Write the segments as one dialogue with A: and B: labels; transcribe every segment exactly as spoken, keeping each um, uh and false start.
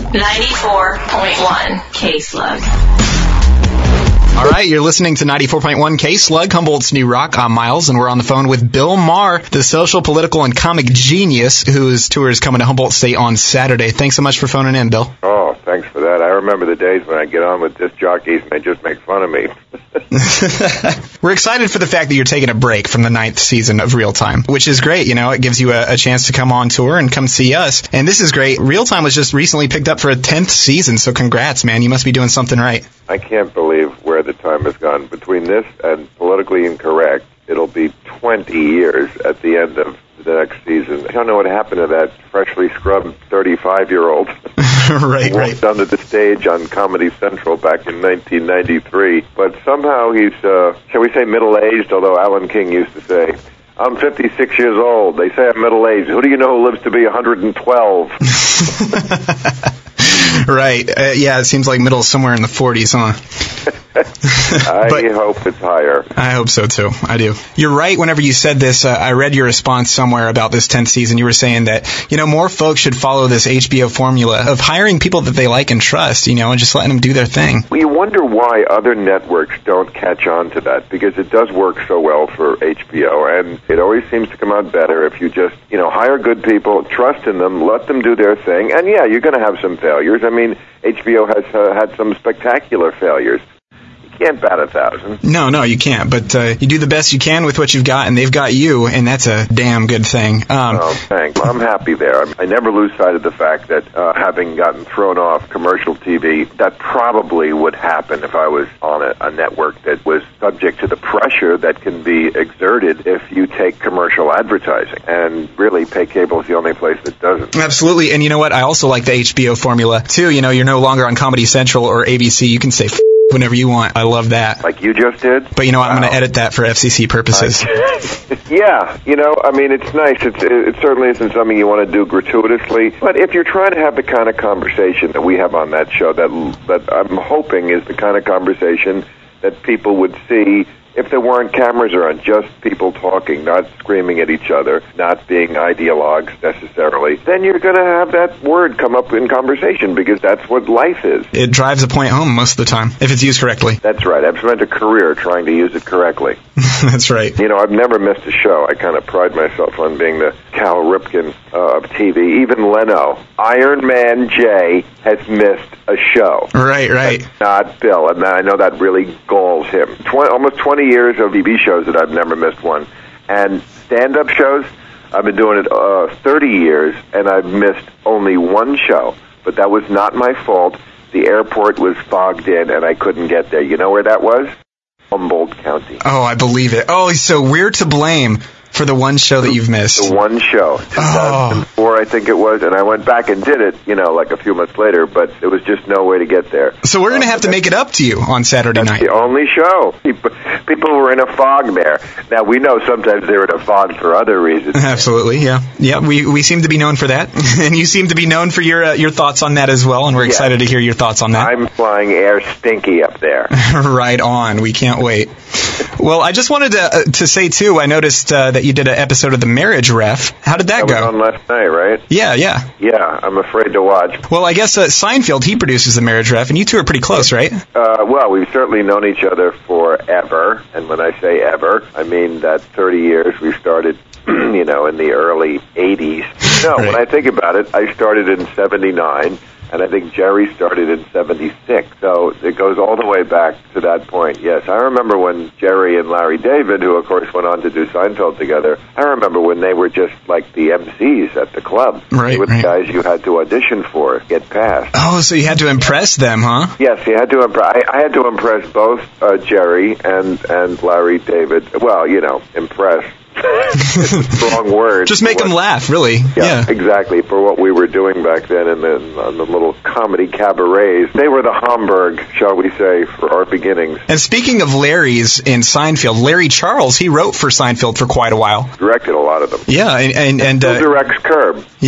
A: ninety-four point one K-Slug.
B: All right, you're listening to ninety-four point one K-Slug, Humboldt's New Rock. I'm Miles, and we're on the phone with Bill Maher, the social, political, and comic genius whose tour is coming to Humboldt State on Saturday. Thanks so much for phoning in, Bill.
C: Oh, thanks for that. I remember the days when I get on with disc jockeys and they just make fun of me.
B: We're excited for the fact that you're taking a break from the ninth season of Real Time, which is great. You know, it gives you a, a chance to come on tour and come see us. And this is great. Real Time was just recently picked up for a tenth season, so congrats, man. You must be doing something right.
C: I can't believe where the time has gone. Between this and Politically Incorrect, it'll be twenty years at the end of the next season. I don't know what happened to that freshly scrubbed thirty-five-year-old
B: right,
C: who
B: right.
C: walked onto the stage on Comedy Central back in nineteen ninety-three. But somehow he's, uh, shall we say, middle-aged, although Alan King used to say, I'm fifty-six years old. They say I'm middle-aged. Who do you know who lives to be one hundred twelve?
B: Right. Uh, yeah, it seems like middle is somewhere in the forties, huh?
C: I
B: but
C: hope it's higher.
B: I hope so, too. I do. You're right. Whenever you said this, uh, I read your response somewhere about this tenth season. You were saying that, you know, more folks should follow this H B O formula of hiring people that they like and trust, you know, and just letting them do their thing.
C: Well, you wonder why other networks don't catch on to that, because it does work so well for H B O, and it always seems to come out better if you just, you know, hire good people, trust in them, let them do their thing, and yeah, you're going to have some failures. I mean, H B O has uh, had some spectacular failures. Can't bat a thousand.
B: No, no, you can't. But uh, you do the best you can with what you've got, and they've got you, and that's a damn good thing. Um,
C: oh, thanks. I'm happy there. I never lose sight of the fact that uh, having gotten thrown off commercial T V, that probably would happen if I was on a, a network that was subject to the pressure that can be exerted if you take commercial advertising. And really, pay cable is the only place that doesn't.
B: Absolutely. And you know what? I also like the H B O formula, too. You know, you're no longer on Comedy Central or A B C. You can say F- whenever you want. I love that.
C: Like you just did?
B: But you know what?
C: Wow.
B: I'm going to edit that for F C C purposes.
C: Yeah, you know, I mean, it's nice. It's, it certainly isn't something you want to do gratuitously. But if you're trying to have the kind of conversation that we have on that show, that that I'm hoping is the kind of conversation that people would see if there weren't cameras around, just people talking, not screaming at each other, not being ideologues necessarily, then you're going to have that word come up in conversation, because that's what life is.
B: It drives a point home most of the time, if it's used correctly.
C: That's right. I've spent a career trying to use it correctly.
B: That's right.
C: You know, I've never missed a show. I kind of pride myself on being the Cal Ripken uh, of T V. Even Leno, Iron Man J, has missed a show.
B: Right, right.
C: That's not Bill, and I know that really galls him. Twenty, almost twenty years of T V shows that I've never missed one. And stand-up shows, I've been doing it uh, thirty years, and I've missed only one show. But that was not my fault. The airport was fogged in, and I couldn't get there. You know where that was? Humboldt County.
B: Oh, I believe it. Oh, so we're to blame for the one show that you've missed.
C: The one show. two thousand four, oh. I think it was, and I went back and did it, you know, like a few months later, but there was just no way to get there.
B: So we're going to have to make it up to you on Saturday
C: That's
B: night.
C: the only show. People, people were in a fog there. Now, we know sometimes they're in a fog for other reasons.
B: Absolutely, yeah. Yeah, we we seem to be known for that, and you seem to be known for your uh, your thoughts on that as well, and we're
C: yes.
B: excited to hear your thoughts on that.
C: I'm flying air stinky up there.
B: Right on. We can't wait. Well, I just wanted to uh, to say, too, I noticed uh, that you did an episode of The Marriage Ref. How did that,
C: that
B: go?
C: That was on last night, right?
B: Yeah, yeah.
C: Yeah, I'm afraid to watch.
B: Well, I guess uh, Seinfeld, he produces The Marriage Ref, and you two are pretty close, right?
C: Uh, well, we've certainly known each other forever, and when I say ever, I mean that thirty years. We started, you know, in the early eighties. No, right. When I think about it, I started in seventy-nine. And I think Jerry started in seventy-six, so it goes all the way back to that point. Yes, I remember when Jerry and Larry David, who of course went on to do Seinfeld together, I remember when they were just like the M Cs at the club.
B: Right,
C: They were
B: right.
C: the guys you had to audition for, get past.
B: Oh, so you had to impress them, huh?
C: Yes, you had to impress. I, I had to impress both uh, Jerry and, and Larry David. Well, you know, impress. Strong word.
B: Just make
C: what,
B: them laugh, really.
C: Yeah,
B: yeah,
C: exactly. For what we were doing back then in the, in the little comedy cabarets. They were the Hamburg, shall we say, for our beginnings.
B: And speaking of Larry's in Seinfeld, Larry Charles, he wrote for Seinfeld for quite a while.
C: Directed a lot of them.
B: Yeah, and... and, and
C: Still
B: uh,
C: directs Curb.
B: Yeah.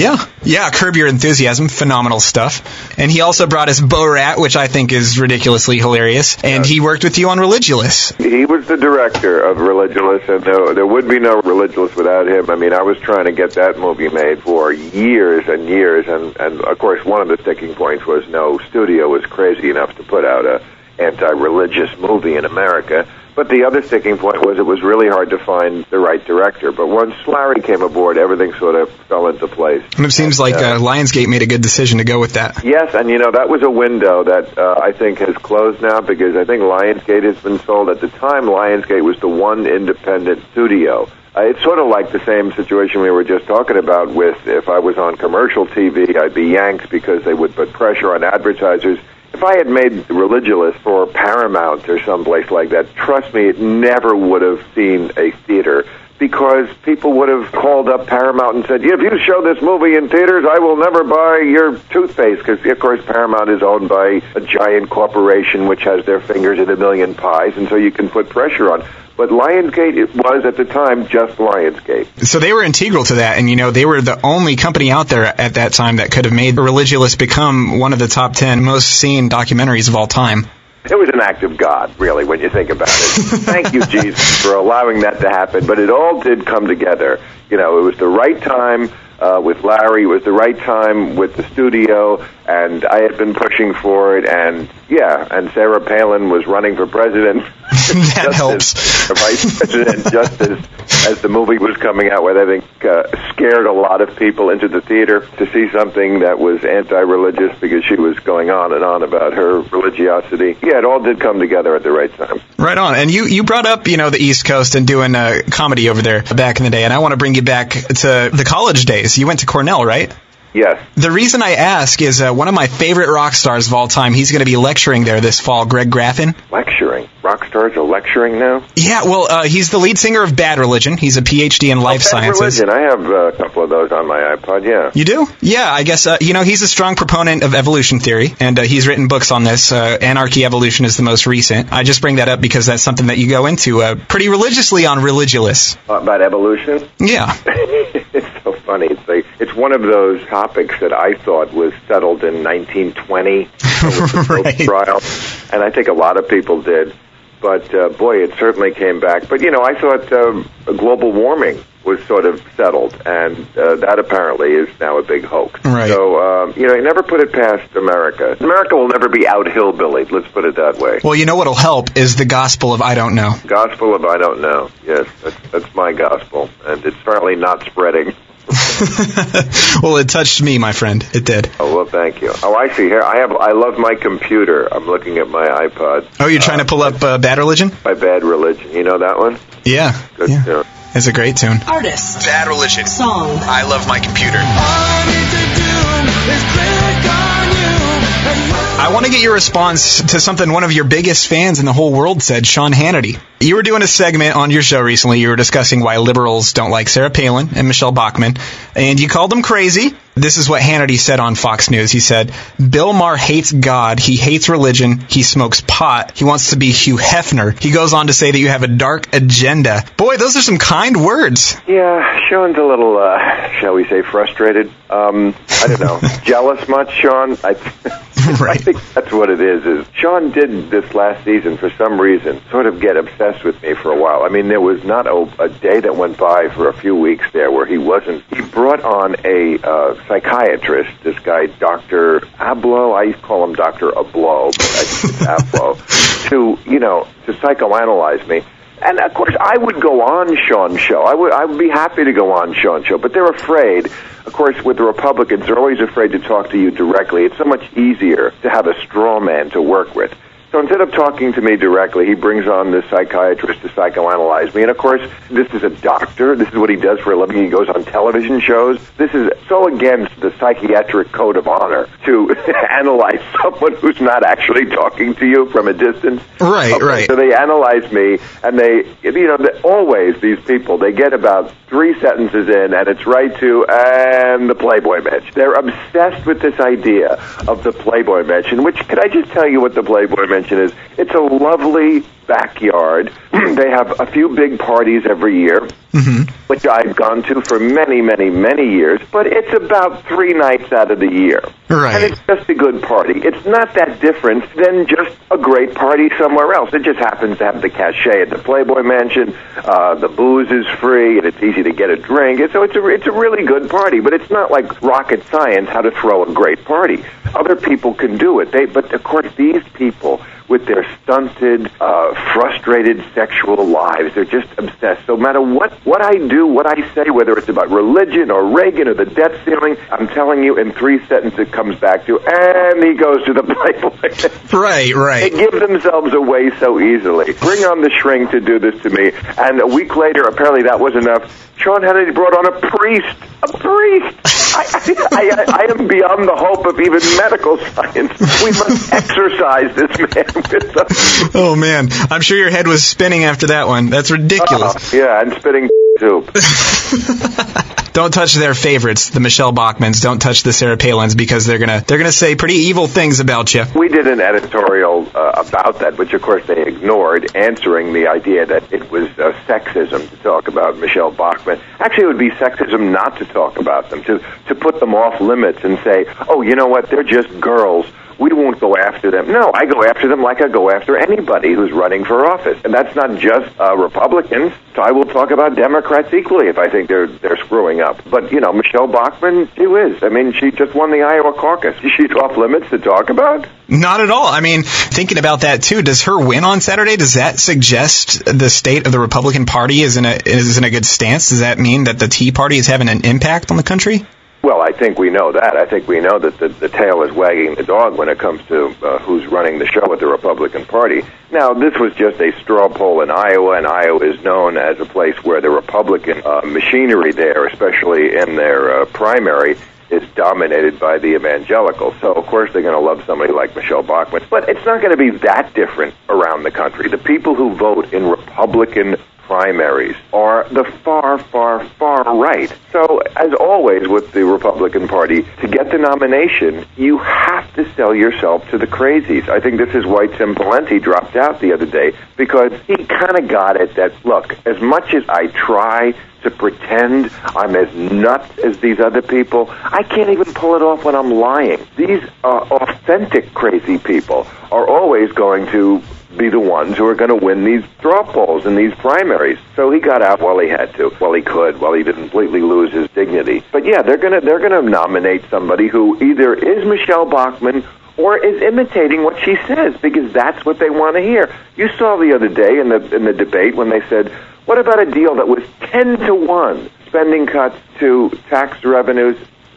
B: Yeah, Curb Your Enthusiasm, phenomenal stuff. And he also brought us Borat, which I think is ridiculously hilarious. And he worked with you on Religulous.
C: He was the director of Religulous, and there, there would be no Religulous without him. I mean, I was trying to get that movie made for years and years, and, and of course, one of the sticking points was no studio was crazy enough to put out a anti-religious movie in America. But the other sticking point was it was really hard to find the right director. But once Larry came aboard, everything sort of fell into place.
B: And it seems like uh, Lionsgate made a good decision to go with that.
C: Yes, and you know, that was a window that uh, I think has closed now, because I think Lionsgate has been sold. At the time, Lionsgate was the one independent studio. Uh, it's sort of like the same situation we were just talking about with, if I was on commercial T V, I'd be yanked because they would put pressure on advertisers. If I had made Religulous for Paramount or someplace like that, trust me, it never would have seen a theater, because people would have called up Paramount and said, if you show this movie in theaters, I will never buy your toothpaste, because, of course, Paramount is owned by a giant corporation which has their fingers in a million pies, and so you can put pressure on. But Lionsgate was, at the time, just Lionsgate.
B: So they were integral to that, and, you know, they were the only company out there at that time that could have made Religulous become one of the top ten most seen documentaries of all time.
C: It was an act of God, really, when you think about it. Thank you, Jesus, for allowing that to happen. But it all did come together. You know, it was the right time uh, with Larry. It was the right time with the studio, and I had been pushing for it. And, yeah, and Sarah Palin was running for president.
B: That helps.
C: As vice president, just as, as the movie was coming out, where I think uh, scared a lot of people into the theater to see something that was anti-religious, because she was going on and on about her religiosity. Yeah, it all did come together at the right time.
B: Right on. And you, you brought up, you know, the East Coast and doing uh, comedy over there back in the day, and I want to bring you back to the college days. You went to Cornell, right?
C: Yes.
B: The reason I ask is uh, one of my favorite rock stars of all time, he's going to be lecturing there this fall, Greg Graffin.
C: Lecturing? Rock stars are lecturing now?
B: Yeah, well, uh, he's the lead singer of Bad Religion. He's a P H D in life
C: oh, Bad
B: sciences.
C: Religion. I have uh, a couple of those on my iPod, yeah.
B: You do? Yeah, I guess, uh, you know, he's a strong proponent of evolution theory, and uh, he's written books on this. Uh, Anarchy Evolution is the most recent. I just bring that up because that's something that you go into uh, pretty religiously on Religulous.
C: Uh, about evolution?
B: Yeah.
C: It's so funny. It's like, it's one of those topics that I thought was settled in nineteen twenty
B: right.
C: trial, and I think a lot of people did. But, uh, boy, it certainly came back. But, you know, I thought um, global warming was sort of settled, and uh, that apparently is now a big hoax.
B: Right.
C: So, um, you know, you never put it past America. America will never be out hillbilly, let's put it that way.
B: Well, you know what'll help is the gospel of I don't know.
C: Gospel of I don't know. Yes, that's, that's my gospel, and it's certainly not spreading.
B: Well, it touched me, my friend. It did.
C: Oh, well, thank you. Oh, I see. Here, I have. I love my computer. I'm looking at my iPod.
B: Oh, you're trying
C: uh,
B: to pull up uh, Bad Religion?
C: My Bad Religion. You know that one?
B: Yeah.
C: Good
B: yeah.
C: tune.
B: It's a great tune.
A: Artist.
B: Bad Religion.
A: Song.
B: I love my computer. I want to get your response to something one of your biggest fans in the whole world said, Sean Hannity. You were doing a segment on your show recently. You were discussing why liberals don't like Sarah Palin and Michelle Bachmann, and you called them crazy. This is what Hannity said on Fox News. He said, Bill Maher hates God. He hates religion. He smokes pot. He wants to be Hugh Hefner. He goes on to say that you have a dark agenda. Boy, those are some kind words.
C: Yeah, Sean's a little, uh, shall we say, frustrated. Um, I don't know. Jealous much, Sean? I,
B: right.
C: I think that's what it is, is Sean did this last season, for some reason, sort of get obsessed with me for a while. I mean, there was not a, a day that went by for a few weeks there where he wasn't. He brought on a uh, psychiatrist, this guy, Doctor Abloh. I call him Doctor Abloh, but I think it's Abloh, to, you know, to psychoanalyze me. And, of course, I would go on Sean's show. I would I would be happy to go on Sean's show, but they're afraid. Of course, with the Republicans, they're always afraid to talk to you directly. It's so much easier to have a straw man to work with. So instead of talking to me directly, he brings on this psychiatrist to psychoanalyze me. And, of course, this is a doctor. This is what he does for a living. He goes on television shows. This is so against the psychiatric code of honor to analyze someone who's not actually talking to you from a distance.
B: Right,
C: okay,
B: right.
C: So they analyze me, and they, you know, they, always these people, they get about three sentences in, and it's right to, and the Playboy Mansion. They're obsessed with this idea of the Playboy Mansion, which, can I just tell you what the Playboy Mansion Mansion is it's a lovely backyard. They have a few big parties every year, mm-hmm. which I've gone to for many, many, many years, but it's about three nights out of the year.
B: Right.
C: And it's just a good party. It's not that different than just a great party somewhere else. It just happens to have the cachet at the Playboy Mansion. Uh, the booze is free, and it's easy to get a drink. And so it's a, it's a really good party, but it's not like rocket science how to throw a great party. Other people can do it. They, but, of course, these people, with their stunted, uh, frustrated sexual lives, they're just obsessed. So no matter what, what I do, what I say, whether it's about religion or Reagan or the debt ceiling, I'm telling you, in three sentences it comes back to, and he goes to the Playboy.
B: Right, right.
C: They give themselves away so easily. Bring on the shrink to do this to me. And a week later, apparently that was enough. Sean Hannity brought on a priest. A priest! I, I, I, I am beyond the hope of even medical science. We must exorcise this man with us.
B: Oh, man. I'm sure your head was spinning after that one. That's ridiculous.
C: Uh, yeah, and spitting soup.
B: Don't touch their favorites, the Michelle Bachmans. Don't touch the Sarah Palins, because they're gonna they're gonna say pretty evil things about you.
C: We did an editorial uh, about that, which of course they ignored, answering the idea that it was uh, sexism to talk about Michelle Bachman. Actually, it would be sexism not to talk about them, to to put them off limits and say, oh, you know what, they're just girls. We won't go after them. No, I go after them like I go after anybody who's running for office. And that's not just uh, Republicans. So I will talk about Democrats equally if I think they're they're screwing up. But, you know, Michelle Bachmann, she is. I mean, she just won the Iowa caucus. She's off limits to talk about?
B: Not at all. I mean, thinking about that, too, does her win on Saturday, does that suggest the state of the Republican Party is in a, is in a good stance? Does that mean that the Tea Party is having an impact on the country?
C: Well, I think we know that. I think we know that the, the tail is wagging the dog when it comes to uh, who's running the show at the Republican Party. Now, this was just a straw poll in Iowa, and Iowa is known as a place where the Republican uh, machinery there, especially in their uh, primary, is dominated by the evangelicals. So, of course, they're going to love somebody like Michelle Bachmann. But it's not going to be that different around the country. The people who vote in Republican primaries are the far, far, far right. So, as always with the Republican Party, to get the nomination, you have to sell yourself to the crazies. I think this is why Tim Pawlenty dropped out the other day, because he kind of got it that, look, as much as I try to pretend I'm as nuts as these other people, I can't even pull it off when I'm lying. These uh, authentic crazy people are always going to be the ones who are going to win these straw polls in these primaries. So he got out while he had to, while he could, while he didn't completely lose his dignity. But yeah, they're going to they're going to nominate somebody who either is Michelle Bachmann or is imitating what she says, because that's what they want to hear. You saw the other day in the in the debate when they said, what about a deal that was ten to one, spending cuts to tax revenues?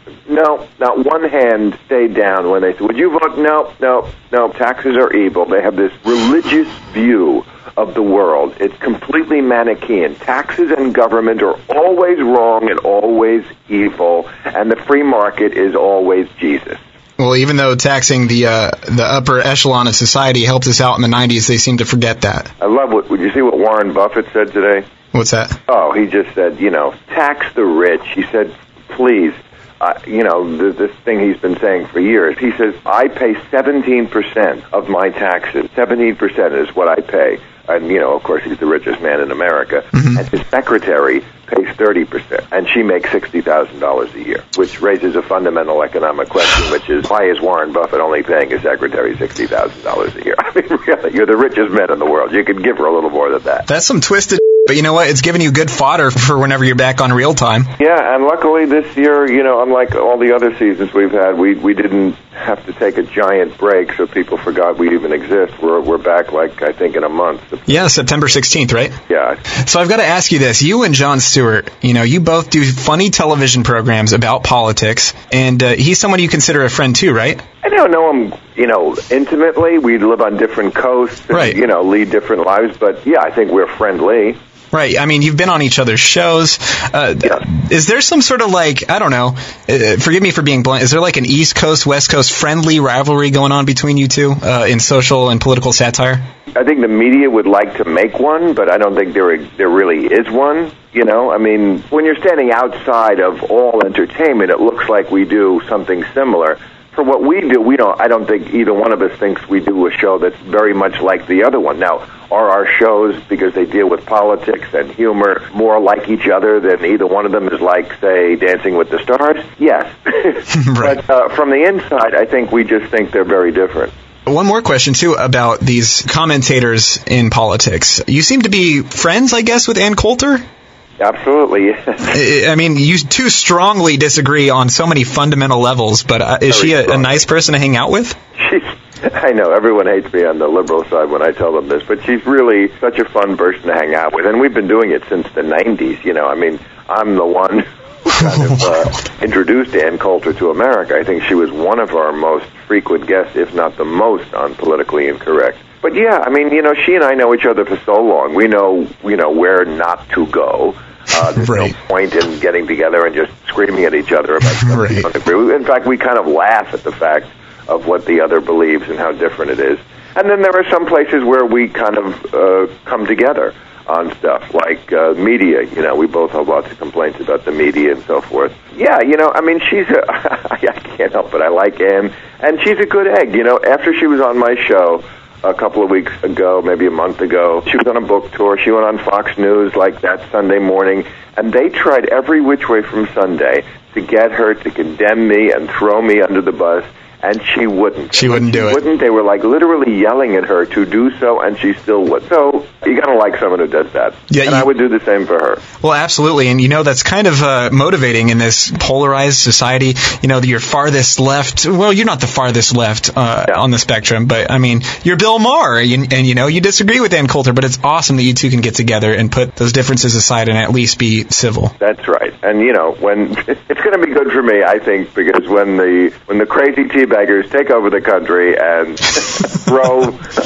C: No, not one hand stayed down when they said, would you vote? No, no, no, taxes are evil. They have this religious view of the world. It's completely Manichaean. Taxes and government are always wrong and always evil, and the free market is always Jesus.
B: Well, even though taxing the uh, the upper echelon of society helped us out in the nineties, they seem to forget that.
C: I love what, would you see what Warren Buffett said today?
B: What's that?
C: Oh, he just said, you know, tax the rich. He said, please. Uh, you know, th- this thing he's been saying for years. He says, I pay seventeen percent of my taxes. seventeen percent is what I pay. And, you know, of course, he's the richest man in America. Mm-hmm. And his secretary pays thirty percent. And she makes sixty thousand dollars a year, which raises a fundamental economic question, which is, why is Warren Buffett only paying his secretary sixty thousand dollars a year? I mean, really, you're the richest man in the world. You could give her a little more than that.
B: That's some twisted... But you know what? It's giving you good fodder for whenever you're back on Real Time.
C: Yeah, and luckily this year, you know, unlike all the other seasons we've had, we we didn't have to take a giant break so people forgot we even exist. We're we're back, like, I think in a month.
B: Yeah, September sixteenth, right?
C: Yeah.
B: So I've got to ask you this. You and Jon Stewart, you know, you both do funny television programs about politics, and uh, he's someone you consider a friend too, right?
C: I don't know him, you know, intimately. We live on different coasts and,
B: right.
C: you know, lead different lives. But, yeah, I think we're friendly.
B: Right. I mean, you've been on each other's shows. Uh, yeah. Is there some sort of, like, I don't know, uh, forgive me for being blunt, is there like an East Coast, West Coast friendly rivalry going on between you two uh, in social and political satire?
C: I think the media would like to make one, but I don't think there there really is one. You know, I mean, when you're standing outside of all entertainment, it looks like we do something similar. for what we do, we don't. I don't think either one of us thinks we do a show that's very much like the other one. Now, are our shows, because they deal with politics and humor, more like each other than either one of them is like, say, Dancing with the Stars? Yes.
B: Right.
C: But uh, from the inside, I think we just think they're very different.
B: One more question, too, about these commentators in politics. You seem to be friends, I guess, with Ann Coulter?
C: Absolutely.
B: I mean, you two strongly disagree on so many fundamental levels, but uh, is
C: Very
B: she a, a
C: strong.
B: nice person to hang out with?
C: She's, I know, everyone hates me on the liberal side when I tell them this, but she's really such a fun person to hang out with, and we've been doing it since the nineties, you know. I mean, I'm the one who kind of uh, introduced Ann Coulter to America. I think she was one of our most frequent guests, if not the most, on Politically Incorrect. But yeah, I mean, you know, she and I know each other for so long. We know, you know, where not to go. Uh, there's
B: Right.
C: no point in getting together and just screaming at each other about something
B: Right.
C: we don't agree with. In fact, we kind of laugh at the fact of what the other believes and how different it is. And then there are some places where we kind of uh, come together on stuff, like uh, media. You know, we both have lots of complaints about the media and so forth. Yeah, you know, I mean, she's a, I can't help it. I like Ann, and she's a good egg. You know, after she was on my show a couple of weeks ago, maybe a month ago, she was on a book tour. She went on Fox News like that Sunday morning, and they tried every which way from Sunday to get her to condemn me and throw me under the bus. And she wouldn't.
B: She wouldn't do
C: she
B: it.
C: Wouldn't. They were like literally yelling at her to do so, and she still would. So you gotta like someone who does that.
B: Yeah,
C: and
B: you-
C: I would do the same for her.
B: Well, absolutely. And, you know, that's kind of uh, motivating in this polarized society. You know, you're farthest left. Well, you're not the farthest left uh,
C: Yeah.
B: on the spectrum, but, I mean, you're Bill Maher. And, and, you know, you disagree with Ann Coulter, but it's awesome that you two can get together and put those differences aside and at least be civil.
C: That's right. And you know, when it's going to be good for me, I think, because when the when the crazy teabaggers take over the country and throw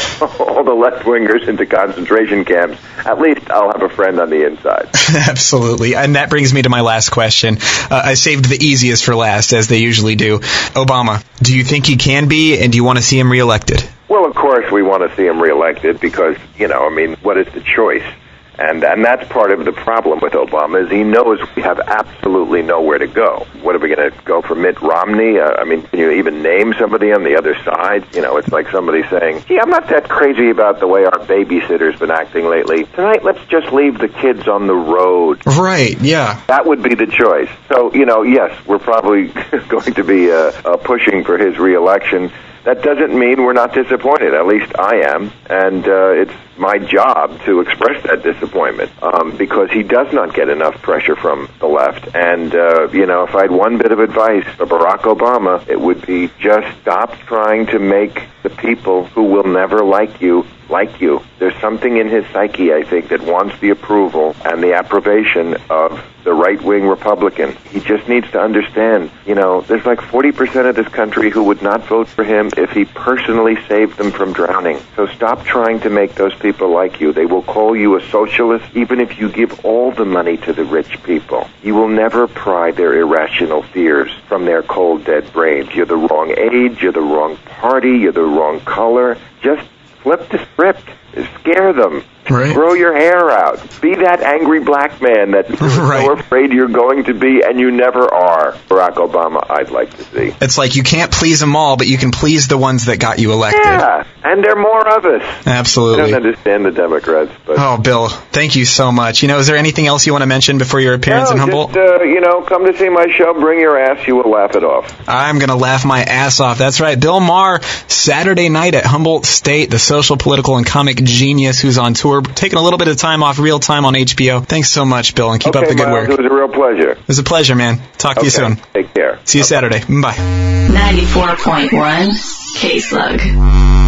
C: all the left wingers into concentration camps, at least I'll have a friend on the inside.
B: Absolutely. And that brings me to my last question. Uh, I saved the easiest for last, as they usually do. Obama, do you think he can be, and do you want to see him reelected?
C: Well, of course, we want to see him reelected because, you know, I mean, what is the choice? And and that's part of the problem with Obama is he knows we have absolutely nowhere to go. What are we going to go for Mitt Romney? Uh, I mean, can you even name somebody on the other side? You know, it's like somebody saying, gee, I'm not that crazy about the way our babysitter's been acting lately. Tonight, let's just leave the kids on the road.
B: Right, yeah.
C: That would be the choice. So, you know, yes, we're probably going to be uh, uh, pushing for his reelection. That doesn't mean we're not disappointed. At least I am. And uh, it's my job to express that disappointment um, because he does not get enough pressure from the left. And, uh, you know, if I had one bit of advice for Barack Obama, it would be just stop trying to make the people who will never like you like you. There's something in his psyche, I think, that wants the approval and the approbation of the right-wing Republican. He just needs to understand, you know, there's like forty percent of this country who would not vote for him if he personally saved them from drowning. So stop trying to make those people like you. They will call you a socialist even if you give all the money to the rich people. You will never pry their irrational fears from their cold, dead brains. You're the wrong age, you're the wrong party, you're the wrong color. Just flip the script. Scare them.
B: Right.
C: Grow your hair out. Be that angry black man that you're
B: Right.
C: so afraid you're going to be, and you never are. Barack Obama, I'd like to see.
B: It's like you can't please them all, but you can please the ones that got you elected.
C: Yeah, and there are more of us. I
B: Absolutely.
C: don't understand the Democrats, but...
B: Oh, Bill, thank you so much. You know, is there anything else you want to mention before your appearance
C: no,
B: in Humboldt?
C: just, uh, you know, come to see my show, bring your ass, you will laugh it off.
B: I'm going to laugh my ass off. That's right. Bill Maher, Saturday night at Humboldt State, the social, political, and comic genius who's on tour, taking a little bit of time off, Real Time on H B O. Thanks so much, Bill, and keep
C: okay,
B: up the good
C: Miles,
B: work.
C: it was a real pleasure.
B: It was a pleasure, man. Talk to
C: Okay,
B: you soon.
C: take care.
B: See you
C: Bye-bye.
B: Saturday. Bye.
A: ninety-four point one K-Slug.